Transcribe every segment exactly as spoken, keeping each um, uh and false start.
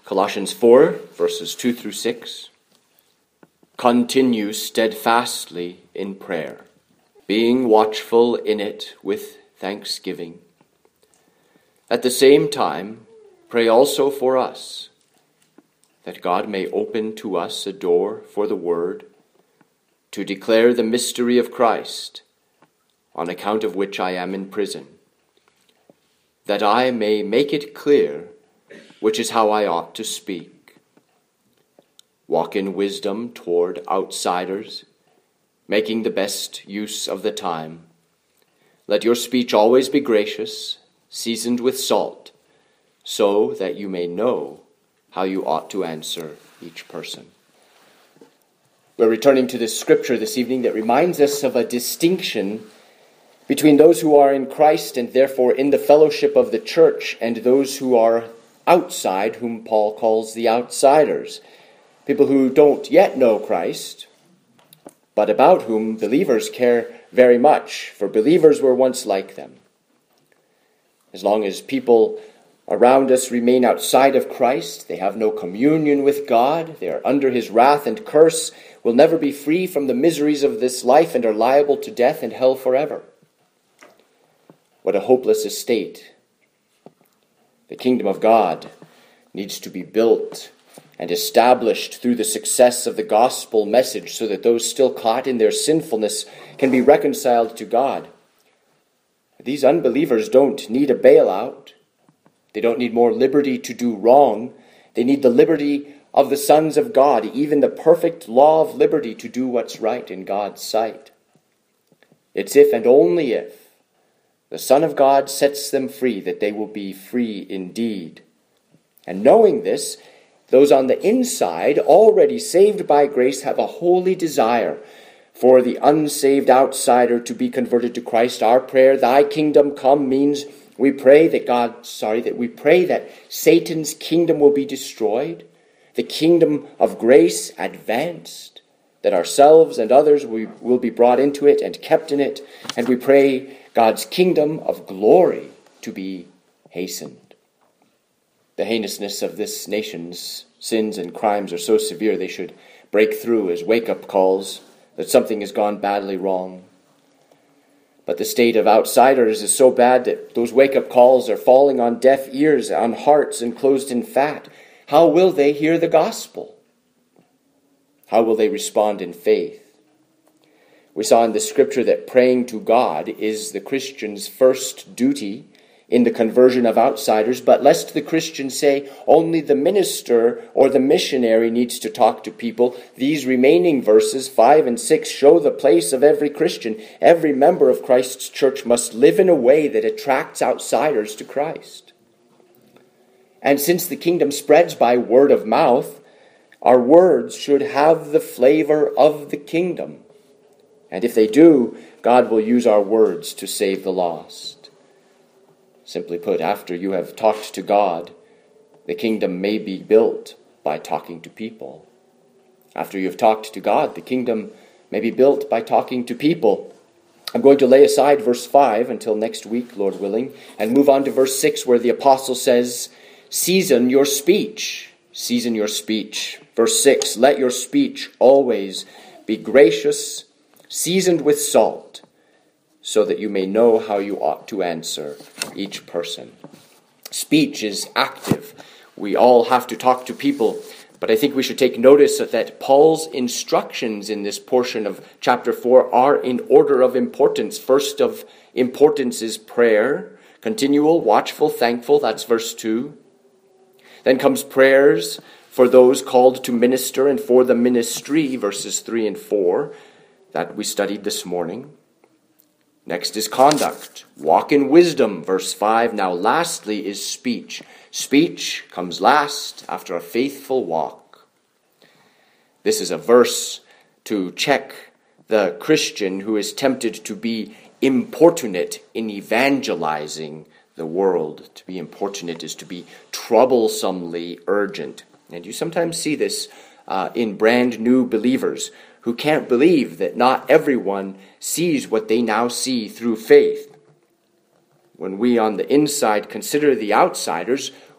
Colossians four, verses two through six. Continue steadfastly in prayer, being watchful in it with thanksgiving. At the same time, pray also for us, that God may open to us a door for the word, to declare the mystery of Christ, on account of which I am in prison, that I may make it clear which is how I ought to speak. Walk in wisdom toward outsiders, making the best use of the time. Let your speech always be gracious, seasoned with salt, so that you may know how you ought to answer each person. We're returning to this scripture this evening that reminds us of a distinction between those who are in Christ and therefore in the fellowship of the church and those who are outside, whom Paul calls the outsiders. People who don't yet know Christ, but about whom believers care very much, for believers were once like them. As long as people around us remain outside of Christ, they have no communion with God, they are under his wrath and curse, will never be free from the miseries of this life, and are liable to death and hell forever. What a hopeless estate. The kingdom of God needs to be built and established through the success of the gospel message so that those still caught in their sinfulness can be reconciled to God. These unbelievers don't need a bailout. They don't need more liberty to do wrong. They need the liberty of the sons of God, even the perfect law of liberty to do what's right in God's sight. It's if and only if the Son of God sets them free that they will be free indeed. And knowing this, those on the inside, already saved by grace, have a holy desire for the unsaved outsider to be converted to Christ. Our prayer, "Thy kingdom come," means we pray that God, sorry, that we pray that Satan's kingdom will be destroyed, the kingdom of grace advanced, that ourselves and others we will be brought into it and kept in it, and we pray God's kingdom of glory to be hastened. The heinousness of this nation's sins and crimes are so severe they should break through as wake-up calls that something has gone badly wrong. But the state of outsiders is so bad that those wake-up calls are falling on deaf ears, on hearts enclosed in fat. How will they hear the gospel? How will they respond in faith? We saw in the scripture that praying to God is the Christian's first duty in the conversion of outsiders, but lest the Christian say only the minister or the missionary needs to talk to people, these remaining verses, five and six, show the place of every Christian. Every member of Christ's church must live in a way that attracts outsiders to Christ. And since the kingdom spreads by word of mouth, our words should have the flavor of the kingdom. And if they do, God will use our words to save the lost. Simply put, after you have talked to God, the kingdom may be built by talking to people. After you have talked to God, the kingdom may be built by talking to people. I'm going to lay aside verse five until next week, Lord willing, and move on to verse six, where the apostle says, season your speech. Season your speech. Verse six, let your speech always be gracious, seasoned with salt, so that you may know how you ought to answer each person. Speech is active. We all have to talk to people, but I think we should take notice that Paul's instructions in this portion of chapter four are in order of importance. First of importance is prayer, continual, watchful, thankful, that's verse two. Then comes prayers for those called to minister and for the ministry, verses three and four. That we studied this morning. Next is conduct. Walk in wisdom, verse five. Now lastly is speech. Speech comes last after a faithful walk. This is a verse to check the Christian who is tempted to be importunate in evangelizing the world. To be importunate is to be troublesomely urgent. And you sometimes see this uh, in brand new believers who can't believe that not everyone sees what they now see through faith. When we on the inside consider the outsiders,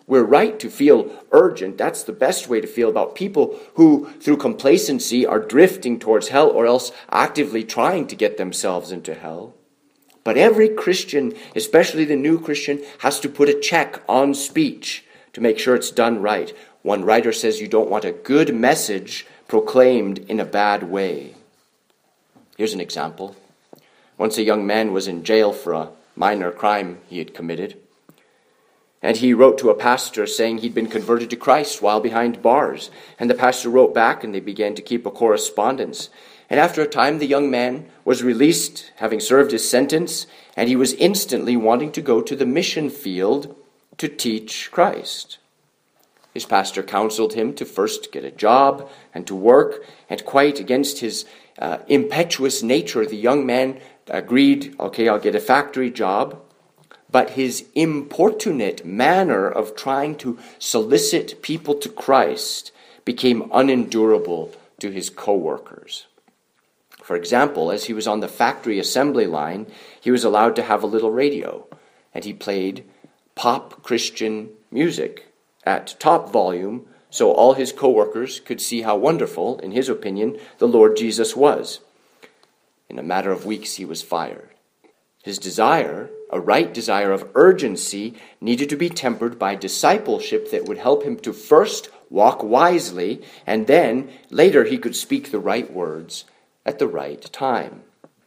We're right to feel urgent. That's the best way to feel about people who, through complacency, are drifting towards hell or else actively trying to get themselves into hell. But every Christian, especially the new Christian, has to put a check on speech to make sure it's done right. One writer says you don't want a good message proclaimed in a bad way. Here's an example. Once a young man was in jail for a minor crime he had committed. And he wrote to a pastor saying he'd been converted to Christ while behind bars. And the pastor wrote back and they began to keep a correspondence. And after a time, the young man was released, having served his sentence, and he was instantly wanting to go to the mission field to teach Christ. His pastor counseled him to first get a job and to work, and quite against his uh, impetuous nature, the young man agreed, okay, I'll get a factory job. But his importunate manner of trying to solicit people to Christ became unendurable to his co-workers. For example, as he was on the factory assembly line, he was allowed to have a little radio, and he played pop Christian music at top volume so all his co-workers could see how wonderful, in his opinion, the Lord Jesus was. In a matter of weeks, he was fired. His desire, a right desire of urgency, needed to be tempered by discipleship that would help him to first walk wisely, and then later he could speak the right words at the right time.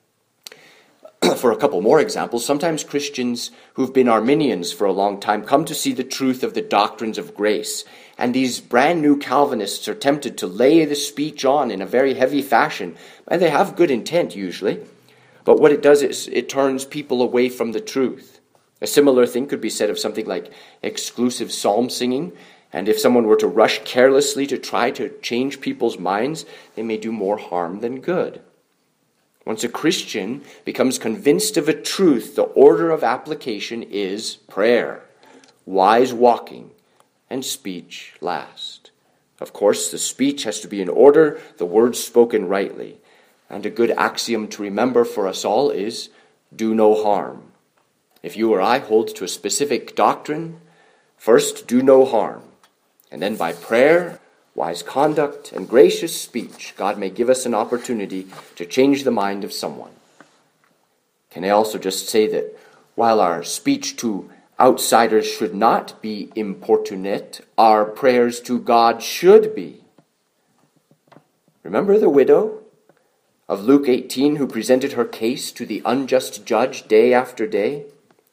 For a couple more examples, sometimes Christians who've been Arminians for a long time come to see the truth of the doctrines of grace, and these brand new Calvinists are tempted to lay the speech on in a very heavy fashion, and they have good intent usually. But what it does is it turns people away from the truth. A similar thing could be said of something like exclusive psalm singing. And if someone were to rush carelessly to try to change people's minds, they may do more harm than good. Once a Christian becomes convinced of a truth, the order of application is prayer, wise walking, and speech last. Of course, the speech has to be in order, the words spoken rightly. And a good axiom to remember for us all is, do no harm. If you or I hold to a specific doctrine, first do no harm. And then by prayer, wise conduct, and gracious speech, God may give us an opportunity to change the mind of someone. Can I also just say that while our speech to outsiders should not be importunate, our prayers to God should be. Remember the widow of Luke eighteen, who presented her case to the unjust judge day after day?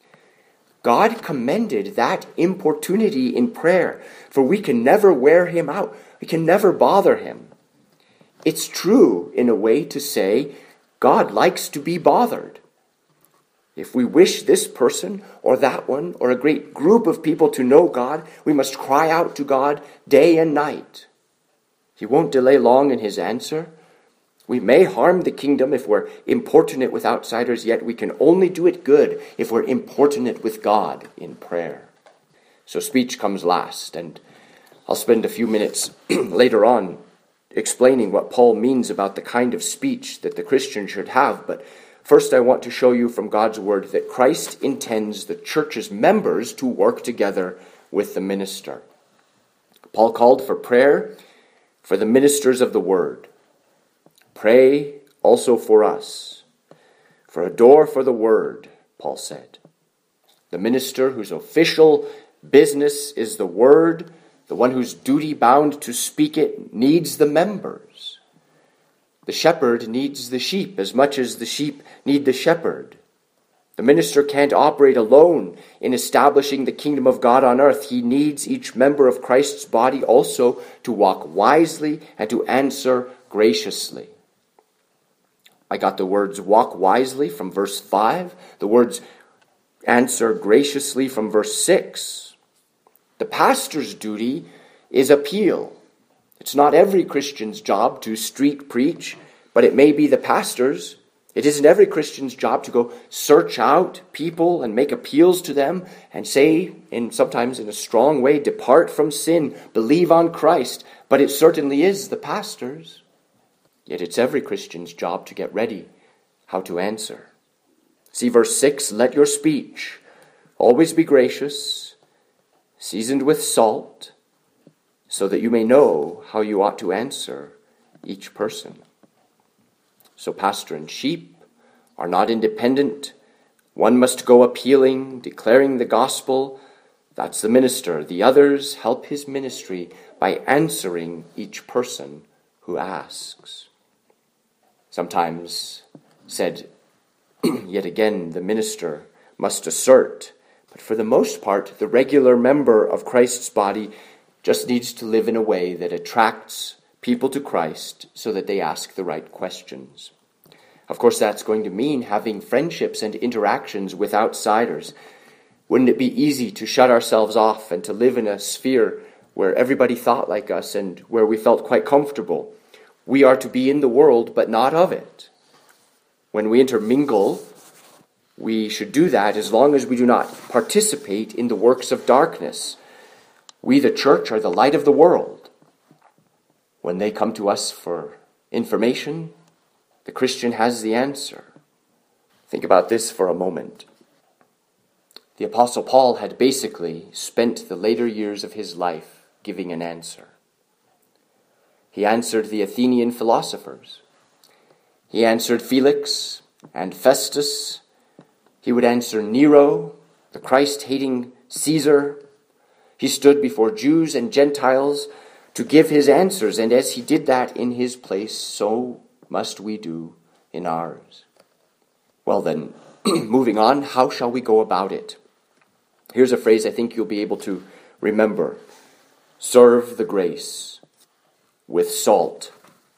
God commended that importunity in prayer, for we can never wear him out. We can never bother him. It's true, in a way, to say God likes to be bothered. If we wish this person or that one or a great group of people to know God, we must cry out to God day and night. He won't delay long in his answer. We may harm the kingdom if we're importunate with outsiders, yet we can only do it good if we're importunate with God in prayer. So speech comes last, and I'll spend a few minutes later on explaining what Paul means about the kind of speech that the Christian should have. But first I want to show you from God's word that Christ intends the church's members to work together with the minister. Paul called for prayer for the ministers of the word. Pray also for us, for a door for the word, Paul said. The minister whose official business is the word, the one who's duty bound to speak it, needs the members. The shepherd needs the sheep as much as the sheep need the shepherd. The minister can't operate alone in establishing the kingdom of God on earth. He needs each member of Christ's body also to walk wisely and to answer graciously. I got the words walk wisely from verse five, the words answer graciously from verse six. The pastor's duty is appeal. It's not every Christian's job to street preach, but it may be the pastor's. It isn't every Christian's job to go search out people and make appeals to them and say, in sometimes in a strong way, depart from sin, believe on Christ. But it certainly is the pastor's. Yet it's every Christian's job to get ready how to answer. See verse six, let your speech always be gracious, seasoned with salt, so that you may know how you ought to answer each person. So pastor and sheep are not independent. One must go appealing, declaring the gospel. That's the minister. The others help his ministry by answering each person who asks. Sometimes said, yet again, the minister must assert, but for the most part, the regular member of Christ's body just needs to live in a way that attracts people to Christ so that they ask the right questions. Of course, that's going to mean having friendships and interactions with outsiders. Wouldn't it be easy to shut ourselves off and to live in a sphere where everybody thought like us and where we felt quite comfortable? We are to be in the world, but not of it. When we intermingle, we should do that as long as we do not participate in the works of darkness. We, the church, are the light of the world. When they come to us for information, the Christian has the answer. Think about this for a moment. The Apostle Paul had basically spent the later years of his life giving an answer. He answered the Athenian philosophers. He answered Felix and Festus. He would answer Nero, the Christ-hating Caesar. He stood before Jews and Gentiles to give his answers, and as he did that in his place, so must we do in ours. Well then, moving on, how shall we go about it? Here's a phrase I think you'll be able to remember. Serve the grace with salt.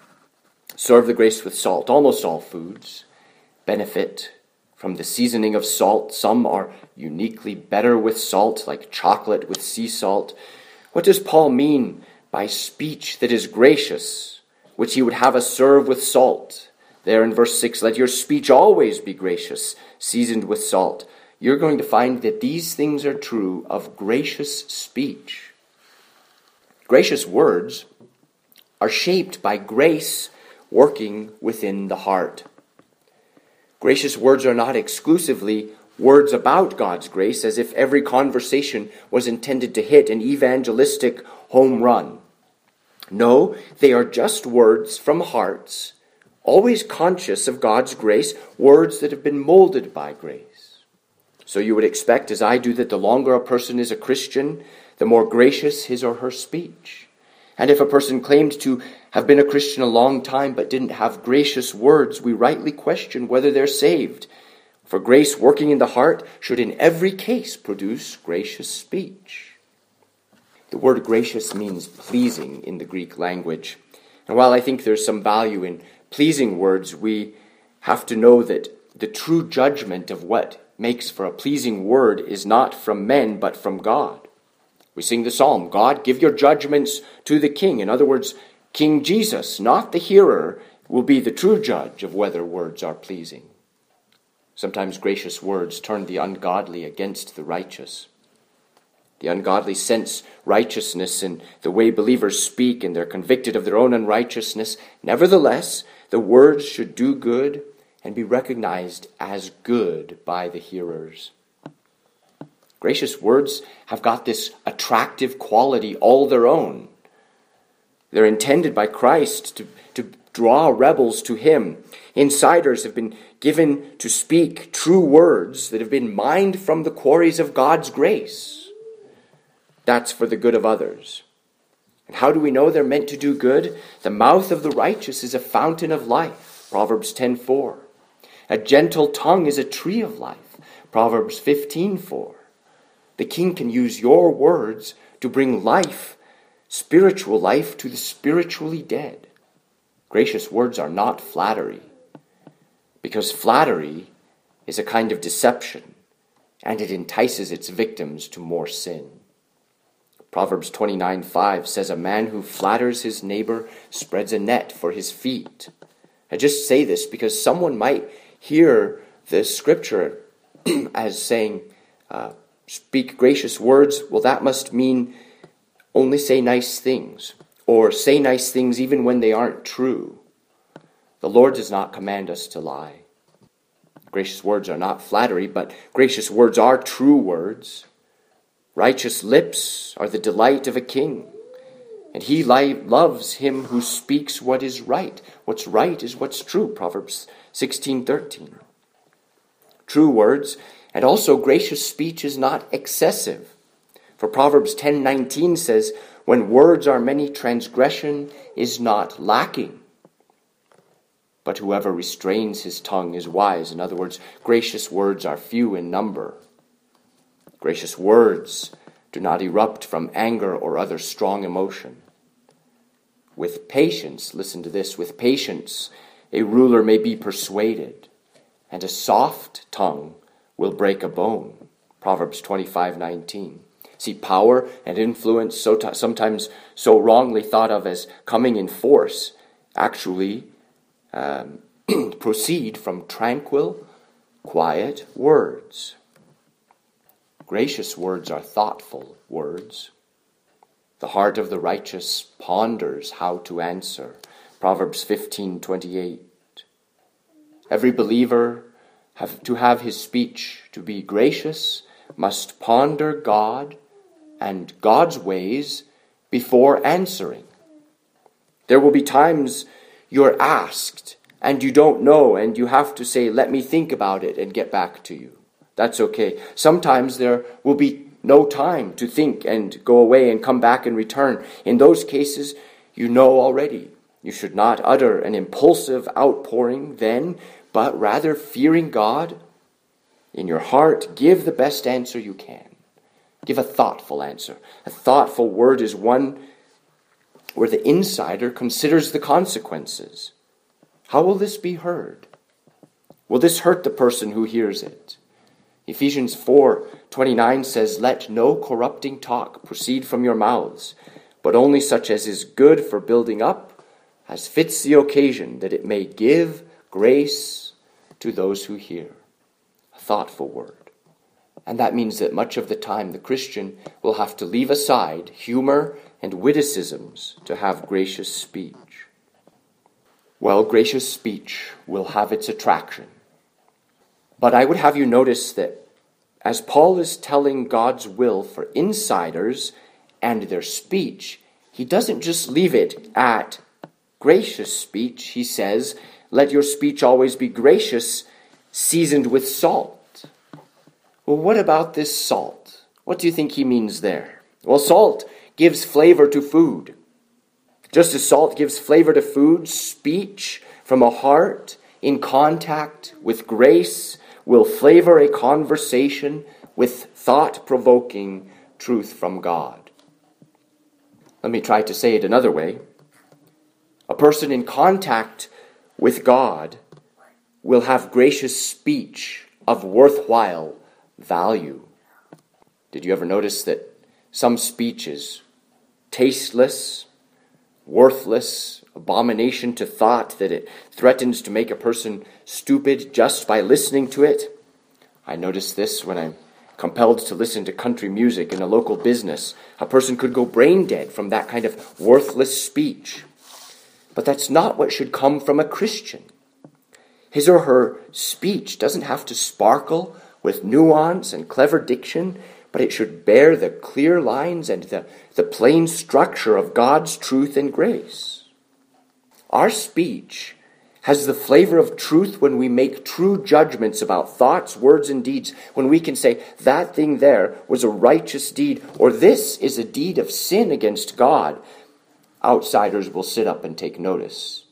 Serve the grace with salt. Almost all foods benefit from the seasoning of salt. Some are uniquely better with salt, like chocolate with sea salt. What does Paul mean by speech that is gracious, which he would have us serve with salt? There in verse six, let your speech always be gracious, seasoned with salt. You're going to find that these things are true of gracious speech. Gracious words are shaped by grace working within the heart. Gracious words are not exclusively words about God's grace, as if every conversation was intended to hit an evangelistic home run. No, they are just words from hearts, always conscious of God's grace, words that have been molded by grace. So you would expect, as I do, that the longer a person is a Christian, the more gracious his or her speech. And if a person claimed to have been a Christian a long time but didn't have gracious words, we rightly question whether they're saved. For grace working in the heart should in every case produce gracious speech. The word gracious means pleasing in the Greek language. And while I think there's some value in pleasing words, we have to know that the true judgment of what makes for a pleasing word is not from men, but from God. We sing the psalm, God, give your judgments to the king. In other words, King Jesus, not the hearer, will be the true judge of whether words are pleasing. Sometimes gracious words turn the ungodly against the righteous. The ungodly sense righteousness in the way believers speak, and they're convicted of their own unrighteousness. Nevertheless, the words should do good and be recognized as good by the hearers. Gracious words have got this attractive quality all their own. They're intended by Christ to, to draw rebels to him. Insiders have been given to speak true words that have been mined from the quarries of God's grace. That's for the good of others. And how do we know they're meant to do good? The mouth of the righteous is a fountain of life. Proverbs ten four. A gentle tongue is a tree of life. Proverbs fifteen four. The king can use your words to bring life, spiritual life, to the spiritually dead. Gracious words are not flattery, because flattery is a kind of deception, and it entices its victims to more sin. Proverbs twenty-nine five says, a man who flatters his neighbor spreads a net for his feet. I just say this because someone might hear this scripture as saying, uh, speak gracious words. Well, that must mean only say nice things, or say nice things even when they aren't true. The Lord does not command us to lie. Gracious words are not flattery, but gracious words are true words. Righteous lips are the delight of a king, and he li- loves him who speaks what is right. What's right is what's true, Proverbs sixteen thirteen. True words and also gracious speech is not excessive. For Proverbs ten nineteen says, when words are many, transgression is not lacking. But whoever restrains his tongue is wise. In other words, gracious words are few in number. Gracious words do not erupt from anger or other strong emotion. With patience, listen to this, with patience, a ruler may be persuaded, and a soft tongue will break a bone. Proverbs twenty-five nineteen. See, power and influence, so t- sometimes so wrongly thought of as coming in force, actually um, proceed from tranquil, quiet words. Gracious words are thoughtful words. The heart of the righteous ponders how to answer. Proverbs fifteen twenty-eight. Every believer, have, to have his speech to be gracious, must ponder God and God's ways before answering. There will be times you're asked and you don't know, and you have to say, let me think about it and get back to you. That's okay. Sometimes there will be no time to think and go away and come back and return. In those cases, you know already. You should not utter an impulsive outpouring then, but rather fearing God, in your heart, give the best answer you can. Give a thoughtful answer. A thoughtful word is one where the insider considers the consequences. How will this be heard? Will this hurt the person who hears it? Ephesians four twenty-nine says, let no corrupting talk proceed from your mouths, but only such as is good for building up, as fits the occasion, that it may give grace to those who hear. A thoughtful word. And that means that much of the time the Christian will have to leave aside humor and witticisms to have gracious speech. Well, gracious speech will have its attraction. But I would have you notice that as Paul is telling God's will for insiders and their speech, he doesn't just leave it at gracious speech. He says, let your speech always be gracious, seasoned with salt. Well, what about this salt? What do you think he means there? Well, salt gives flavor to food. Just as salt gives flavor to food, speech from a heart in contact with grace will flavor a conversation with thought-provoking truth from God. Let me try to say it another way. A person in contact with God will have gracious speech of worthwhile value. Did you ever notice that some speech is tasteless, worthless, abomination to thought, that it threatens to make a person stupid just by listening to it? I notice this when I'm compelled to listen to country music in a local business. A person could go brain dead from that kind of worthless speech. But that's not what should come from a Christian. His or her speech doesn't have to sparkle with nuance and clever diction, but it should bear the clear lines and the, the plain structure of God's truth and grace. Our speech has the flavor of truth when we make true judgments about thoughts, words, and deeds, when we can say, that thing there was a righteous deed, or this is a deed of sin against God. Outsiders will sit up and take notice.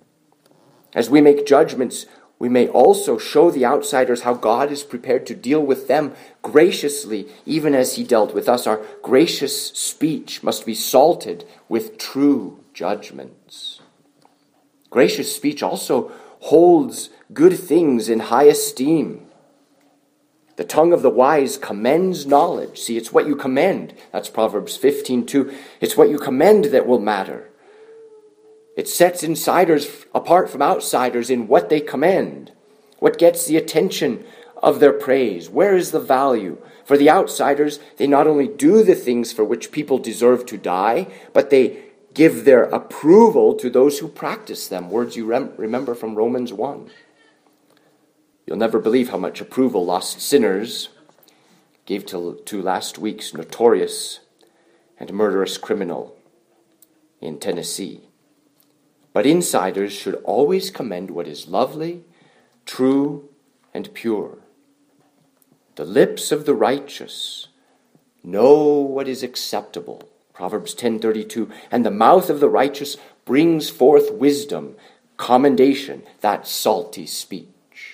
As we make judgments, we may also show the outsiders how God is prepared to deal with them graciously, even as he dealt with us. Our gracious speech must be salted with true judgments. Gracious speech also holds good things in high esteem. The tongue of the wise commends knowledge. See, it's what you commend. That's Proverbs fifteen two. It's what you commend that will matter. It sets insiders apart from outsiders in what they commend. What gets the attention of their praise? Where is the value? For the outsiders, they not only do the things for which people deserve to die, but they give their approval to those who practice them. Words you rem- remember from Romans one. You'll never believe how much approval lost sinners gave to, to last week's notorious and murderous criminal in Tennessee. But insiders should always commend what is lovely, true, and pure. The lips of the righteous know what is acceptable, Proverbs ten thirty-two, and the mouth of the righteous brings forth wisdom, commendation, that salty speech.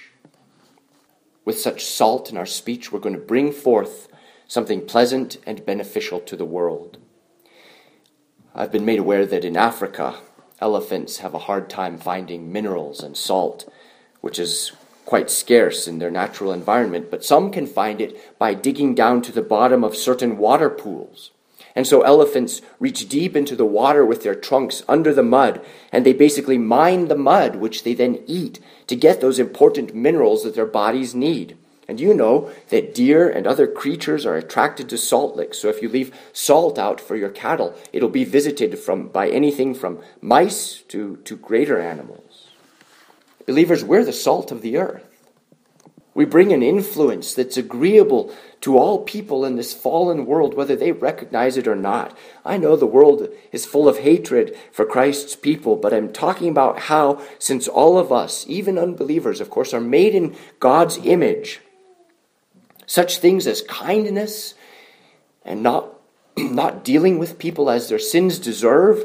With such salt in our speech, we're going to bring forth something pleasant and beneficial to the world. I've been made aware that in Africa, elephants have a hard time finding minerals and salt, which is quite scarce in their natural environment, but some can find it by digging down to the bottom of certain water pools. And so elephants reach deep into the water with their trunks under the mud, and they basically mine the mud, which they then eat to get those important minerals that their bodies need. And you know that deer and other creatures are attracted to salt licks. So if you leave salt out for your cattle, it'll be visited from by anything from mice to, to greater animals. Believers, we're the salt of the earth. We bring an influence that's agreeable to all people in this fallen world, whether they recognize it or not. I know the world is full of hatred for Christ's people, but I'm talking about how, since all of us, even unbelievers, of course, are made in God's image, such things as kindness and not, not dealing with people as their sins deserve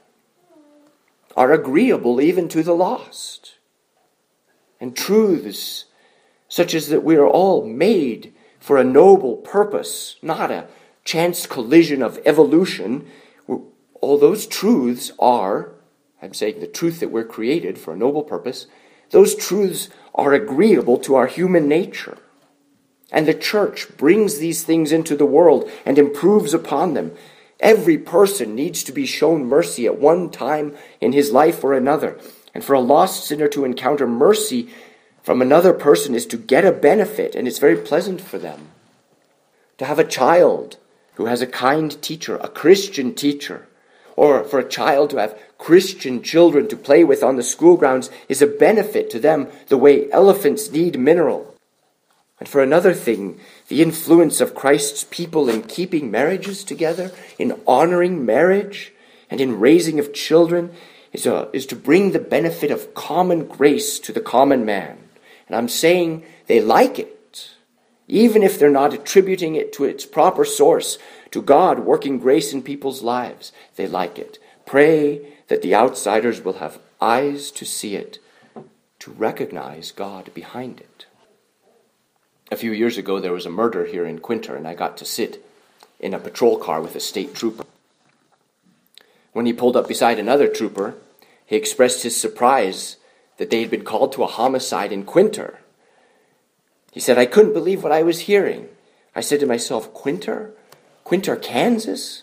are agreeable even to the lost. And truths such as that we are all made for a noble purpose, not a chance collision of evolution. All those truths are, I'm saying the truth that we're created for a noble purpose, those truths are agreeable to our human nature. And the church brings these things into the world and improves upon them. Every person needs to be shown mercy at one time in his life or another. And for a lost sinner to encounter mercy from another person is to get a benefit, and it's very pleasant for them. To have a child who has a kind teacher, a Christian teacher, or for a child to have Christian children to play with on the school grounds is a benefit to them the way elephants need mineral. And for another thing, the influence of Christ's people in keeping marriages together, in honoring marriage, and in raising of children is, a, is to bring the benefit of common grace to the common man. And I'm saying they like it, even if they're not attributing it to its proper source, to God working grace in people's lives. They like it. Pray that the outsiders will have eyes to see it, to recognize God behind it. A few years ago, there was a murder here in Quinter, and I got to sit in a patrol car with a state trooper. When he pulled up beside another trooper, he expressed his surprise that they had been called to a homicide in Quinter. He said, I couldn't believe what I was hearing. I said to myself, Quinter? Quinter, Kansas?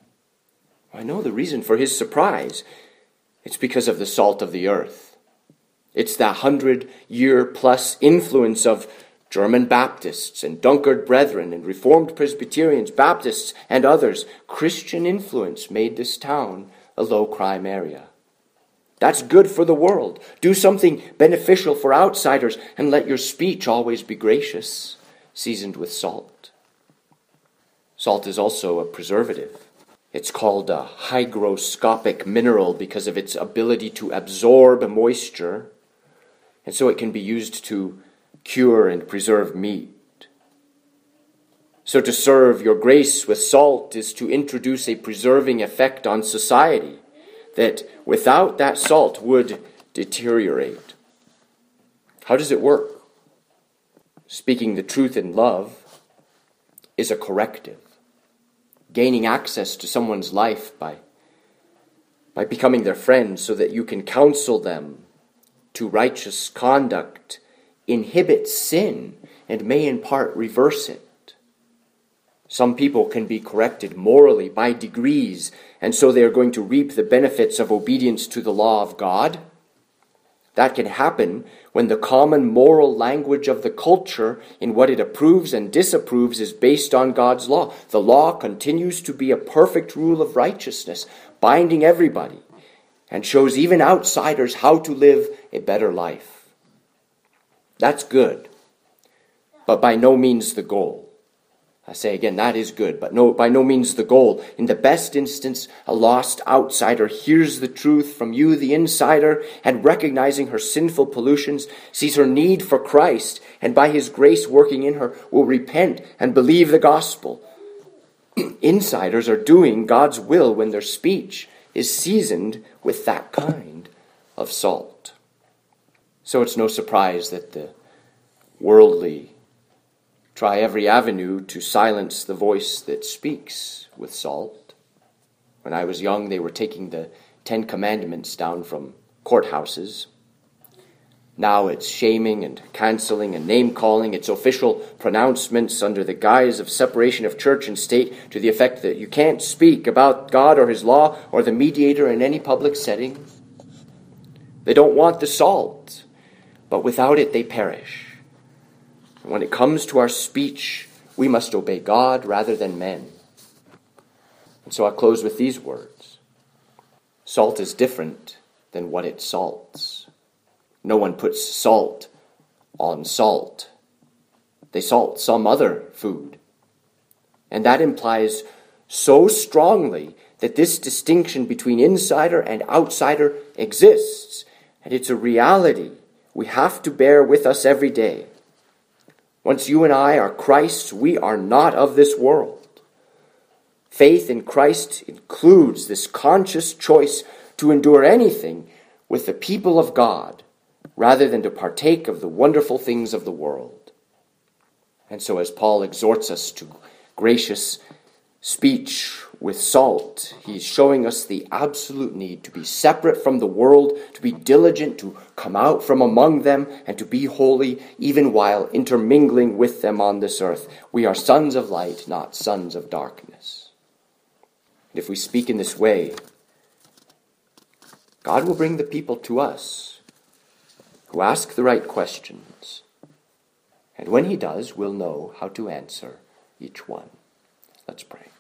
I know the reason for his surprise. It's because of the salt of the earth. It's the hundred-year-plus influence of German Baptists and Dunkard Brethren and Reformed Presbyterians, Baptists and others. Christian influence made this town a low-crime area. That's good for the world. Do something beneficial for outsiders and let your speech always be gracious, seasoned with salt. Salt is also a preservative. It's called a hygroscopic mineral because of its ability to absorb moisture, and so it can be used to cure and preserve meat. So to serve your grace with salt is to introduce a preserving effect on society that without that salt would deteriorate. How does it work? Speaking the truth in love is a corrective. Gaining access to someone's life by, by becoming their friend so that you can counsel them to righteous conduct inhibits sin and may in part reverse it. Some people can be corrected morally by degrees, and so they are going to reap the benefits of obedience to the law of God. That can happen when the common moral language of the culture in what it approves and disapproves is based on God's law. The law continues to be a perfect rule of righteousness, binding everybody, and shows even outsiders how to live a better life. That's good, but by no means the goal. I say again, that is good, but no, by no means the goal. In the best instance, a lost outsider hears the truth from you, the insider, and recognizing her sinful pollutions, sees her need for Christ, and by his grace working in her, will repent and believe the gospel. Insiders are doing God's will when their speech is seasoned with that kind of salt. So it's no surprise that the worldly try every avenue to silence the voice that speaks with salt. When I was young, they were taking the Ten Commandments down from courthouses. Now it's shaming and canceling and name-calling. It's official pronouncements under the guise of separation of church and state to the effect that you can't speak about God or his law or the mediator in any public setting. They don't want the salt, but without it they perish. When it comes to our speech, we must obey God rather than men. And so I close with these words. Salt is different than what it salts. No one puts salt on salt. They salt some other food. And that implies so strongly that this distinction between insider and outsider exists. And it's a reality we have to bear with us every day. Once you and I are Christ's, we are not of this world. Faith in Christ includes this conscious choice to endure anything with the people of God, rather than to partake of the wonderful things of the world. And so as Paul exhorts us to gracious speech with salt, he's showing us the absolute need to be separate from the world, to be diligent to come out from among them, and to be holy even while intermingling with them on this earth. We are sons of light, not sons of darkness. And if we speak in this way, God will bring the people to us who ask the right questions. And when he does, we'll know how to answer each one. Let's pray.